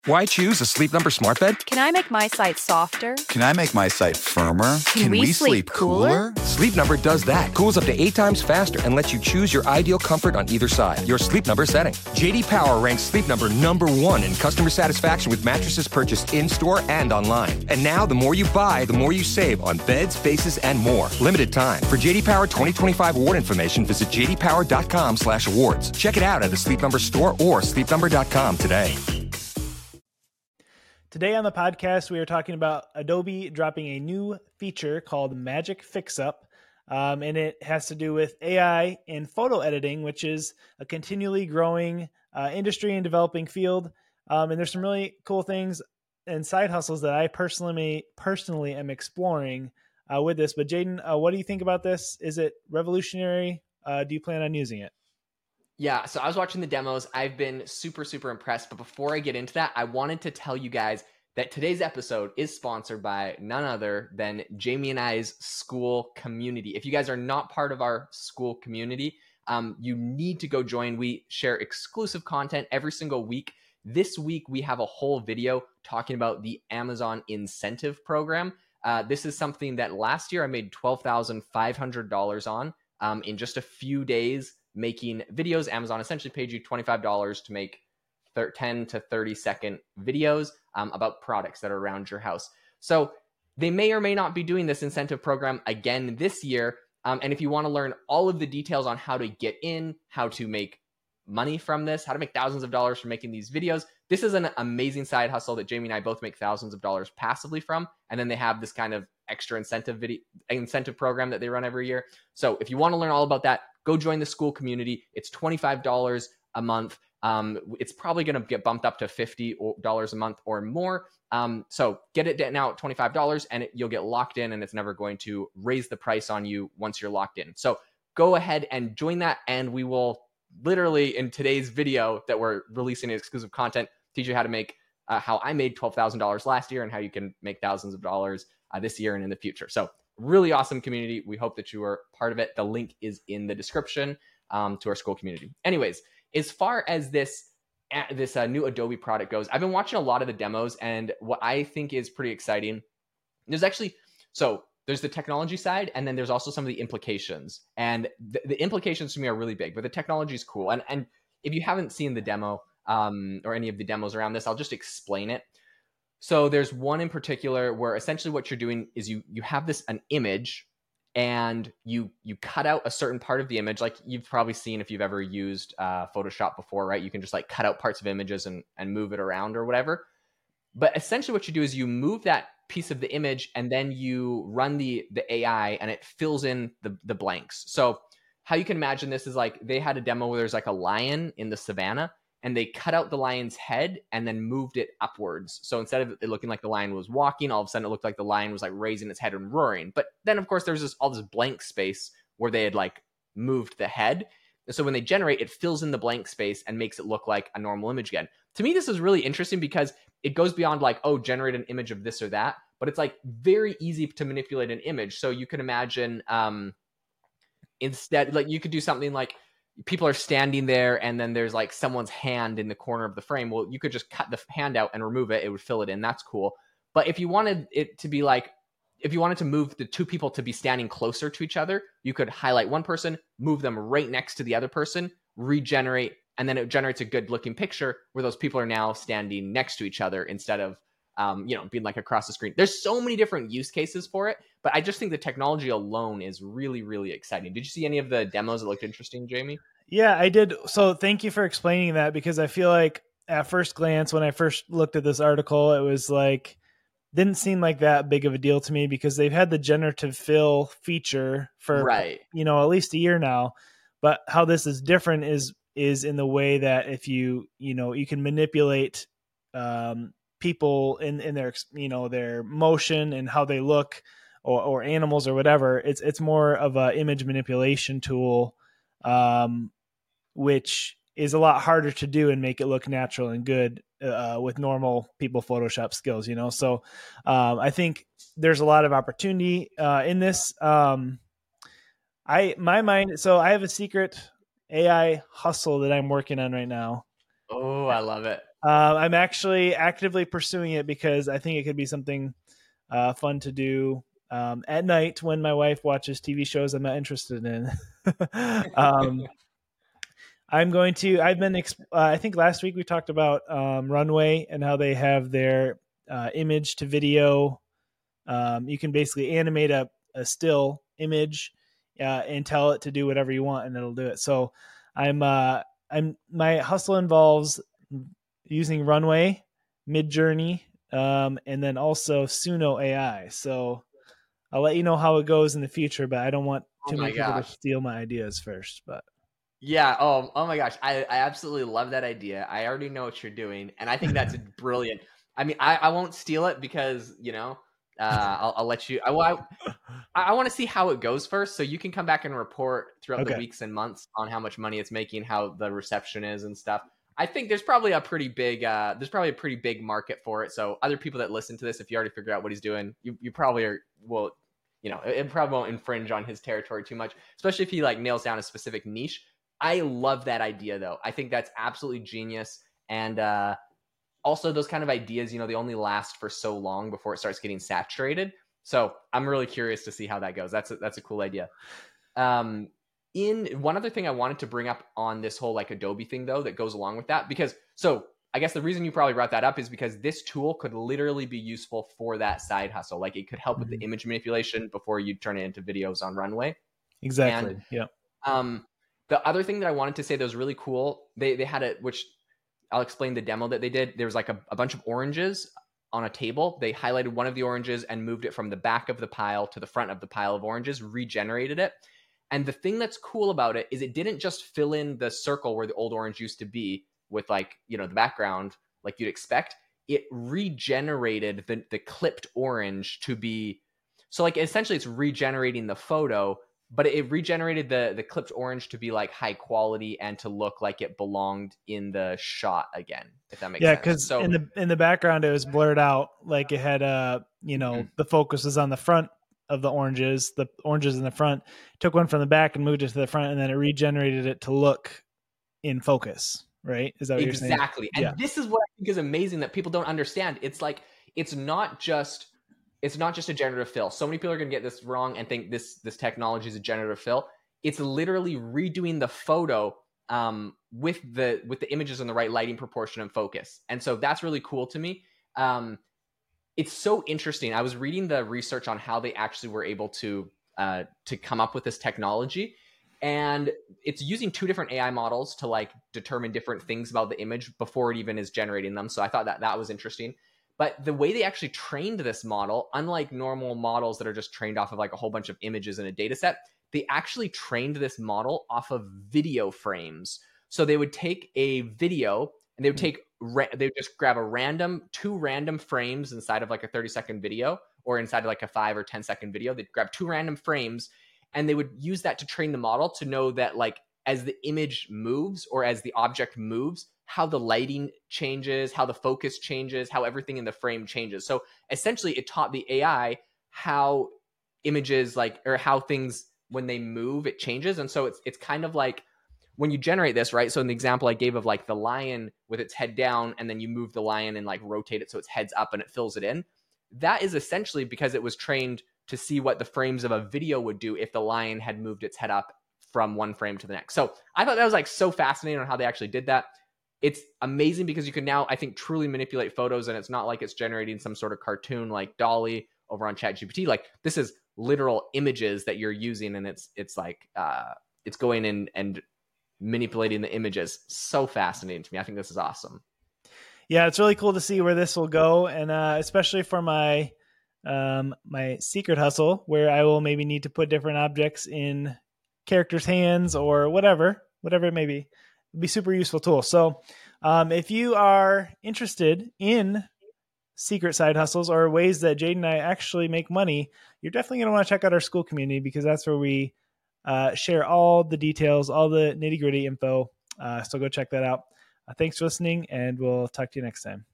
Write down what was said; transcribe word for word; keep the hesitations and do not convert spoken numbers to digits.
Why choose a Sleep Number smart bed? Can I make my site softer? Can I make my site firmer? Can, Can we, we sleep, sleep cooler? cooler? Sleep Number does that. Cools up to eight times faster and lets you choose your ideal comfort on either side. Your Sleep Number setting. J D Power ranks Sleep Number number one in customer satisfaction with mattresses purchased in-store and online. And now, the more you buy, the more you save on beds, bases, and more. Limited time. For J D Power twenty twenty-five award information, visit j d power dot com slash awards. Check it out at a Sleep Number store or sleep number dot com today. Today on the podcast, we are talking about Adobe dropping a new feature called Magic Fix-Up, um, and it has to do with A I and photo editing, which is a continually growing uh, industry and developing field. Um, and there's some really cool things and side hustles that I personally personally am exploring uh, with this. But Jaden, uh, what do you think about this? Is it revolutionary? Uh, do you plan on using it? Yeah, so I was watching the demos. I've been super, super impressed. But before I get into that, I wanted to tell you guys that today's episode is sponsored by none other than Jamie and I's school community. If you guys are not part of our school community, um, you need to go join. We share exclusive content every single week. This week, we have a whole video talking about the Amazon incentive program. Uh, this is something that last year I made twelve thousand five hundred dollars on um, in just a few days. Making videos. Amazon essentially paid you twenty-five dollars to make ten to thirty second videos um, about products that are around your house. So they may or may not be doing this incentive program again this year. Um, and if you want to learn all of the details on how to get in, how to make money from this, how to make thousands of dollars from making these videos, this is an amazing side hustle that Jamie and I both make thousands of dollars passively from. And then they have this kind of extra incentive video incentive program that they run every year. So if you want to learn all about that, go join the school community. It's twenty-five dollars a month. Um, it's probably going to get bumped up to fifty dollars a month or more. Um, so get it now at twenty-five dollars and it, you'll get locked in, and it's never going to raise the price on you once you're locked in. So go ahead and join that, and we will literally in today's video that we're releasing exclusive content teach you how to make uh, how I made twelve thousand dollars last year and how you can make thousands of dollars uh, this year and in the future. So really awesome community. We hope that you are part of it. The link is in the description um, to our school community. Anyways, as far as this uh, this uh, new Adobe product goes, I've been watching a lot of the demos, and what I think is pretty exciting, there's actually, so there's the technology side, and then there's also some of the implications. And the, the implications to me are really big, but the technology is cool. And, and if you haven't seen the demo um, or any of the demos around this, I'll just explain it. So there's one in particular where essentially what you're doing is you you have this an image, and you you cut out a certain part of the image. Like you've probably seen if you've ever used uh, Photoshop before, right? You can just like cut out parts of images and, and move it around or whatever. But essentially what you do is you move that piece of the image, and then you run the the A I, and it fills in the, the blanks. So how you can imagine this is like they had a demo where there's like a lion in the savannah, and they cut out the lion's head and then moved it upwards. So instead of it looking like the lion was walking, all of a sudden it looked like the lion was like raising its head and roaring. But then of course there's this all this blank space where they had like moved the head. And so when they generate, it fills in the blank space and makes it look like a normal image again. To me, this is really interesting because it goes beyond like, oh, generate an image of this or that, but it's like very easy to manipulate an image. So you can imagine um, instead, like you could do something like, people are standing there and then there's like someone's hand in the corner of the frame. Well, you could just cut the hand out and remove it. It would fill it in. That's cool. But if you wanted it to be like, if you wanted to move the two people to be standing closer to each other, you could highlight one person, move them right next to the other person, regenerate, and then it generates a good looking picture where those people are now standing next to each other instead of, um, you know, being like across the screen. There's so many different use cases for it, but I just think the technology alone is really, really exciting. Did you see any of the demos that looked interesting, Jamie? Yeah, I did. So thank you for explaining that, because I feel like at first glance, when I first looked at this article, it was like, didn't seem like that big of a deal to me because they've had the generative fill feature for, right. you know, at least a year now. But how this is different is, is in the way that if you, you know, you can manipulate um, people in, in their, you know, their motion and how they look, or, or animals or whatever. It's, it's more of a image manipulation tool, um, which is a lot harder to do and make it look natural and good uh, with normal people Photoshop skills, you know? So um, I think there's a lot of opportunity uh, in this. Um, I, my mind, so I have a secret A I hustle that I'm working on right now. Oh, I love it. Uh, I'm actually actively pursuing it because I think it could be something uh, fun to do um, at night when my wife watches T V shows I'm not interested in. um, I'm going to, I've been, uh, I think last week we talked about um, Runway and how they have their uh, image to video. Um, you can basically animate a, a still image uh, and tell it to do whatever you want and it'll do it. So I'm, uh, I'm, my hustle involves using Runway, Midjourney, um, and then also Suno A I. So I'll let you know how it goes in the future, but I don't want too Oh my many people gosh. to steal my ideas first. But Yeah. Oh, oh my gosh. I, I absolutely love that idea. I already know what you're doing. And I think that's brilliant. I mean, I, I won't steal it because, you know, uh, I'll, I'll let you. I, I, I want to see how it goes first. So you can come back and report throughout Okay. the weeks and months on how much money it's making, how the reception is and stuff. I think there's probably a pretty big, uh, there's probably a pretty big market for it. So other people that listen to this, if you already figured out what he's doing, you, you probably are, will, you know, it, it probably won't infringe on his territory too much, especially if he like nails down a specific niche. I love that idea though. I think that's absolutely genius. And, uh, also those kind of ideas, you know, they only last for so long before it starts getting saturated. So I'm really curious to see how that goes. That's a, that's a cool idea. Um, in one other thing I wanted to bring up on this whole like Adobe thing though, that goes along with that, because so I guess the reason you probably brought that up is because this tool could literally be useful for that side hustle. Like it could help mm-hmm. with the image manipulation before you turn it into videos on Runway. Exactly. And, yeah. Um, the other thing that I wanted to say that was really cool, they they had it, which I'll explain the demo that they did. There was like a, a bunch of oranges on a table. They highlighted one of the oranges and moved it from the back of the pile to the front of the pile of oranges, regenerated it. And the thing that's cool about it is it didn't just fill in the circle where the old orange used to be with like, you know, the background like you'd expect. It regenerated the, the clipped orange to be, so like essentially it's regenerating the photo, but it regenerated the, the clipped orange to be like high quality and to look like it belonged in the shot again, if that makes yeah, sense. Yeah, because so, in the in the background it was blurred out, like it had uh you know mm-hmm. the focus was on the front of the oranges, the oranges in the front. Took one from the back and moved it to the front, and then it regenerated it to look in focus. Right? Is that what exactly. you're saying? Exactly. And yeah. This is what I think is amazing that people don't understand. It's like it's not just. It's not just a generative fill. So many people are going to get this wrong and think this this technology is a generative fill. It's literally redoing the photo um, with the with the images in the right lighting proportion and focus. And so that's really cool to me. Um, it's so interesting. I was reading the research on how they actually were able to uh, to come up with this technology, and it's using two different A I models to like determine different things about the image before it even is generating them. So I thought that that was interesting. But the way they actually trained this model, unlike normal models that are just trained off of like a whole bunch of images in a data set, they actually trained this model off of video frames. So they would take a video and they would take, they would just grab a random, two random frames inside of like a thirty second video or inside of like a five or ten second video. They'd grab two random frames and they would use that to train the model to know that like as the image moves or as the object moves, how the lighting changes, how the focus changes, how everything in the frame changes. So essentially it taught the A I how images like, or how things, when they move, it changes. And so it's, it's kind of like when you generate this, right? So in the example I gave of like the lion with its head down, and then you move the lion and like rotate it so its head's up and it fills it in. That is essentially because it was trained to see what the frames of a video would do if the lion had moved its head up from one frame to the next. So I thought that was like so fascinating on how they actually did that. It's amazing because you can now, I think, truly manipulate photos, and it's not like it's generating some sort of cartoon like DALL-E over on ChatGPT. Like this is literal images that you're using, and it's it's like uh, it's going in and manipulating the images. So fascinating to me. I think this is awesome. Yeah, it's really cool to see where this will go, and uh, especially for my um, my secret hustle, where I will maybe need to put different objects in characters' hands or whatever, whatever it may be. It'd be a super useful tool. So um, if you are interested in secret side hustles or ways that Jade and I actually make money, you're definitely going to want to check out our school community, because that's where we uh, share all the details, all the nitty gritty info. Uh, so go check that out. Uh, thanks for listening, and we'll talk to you next time.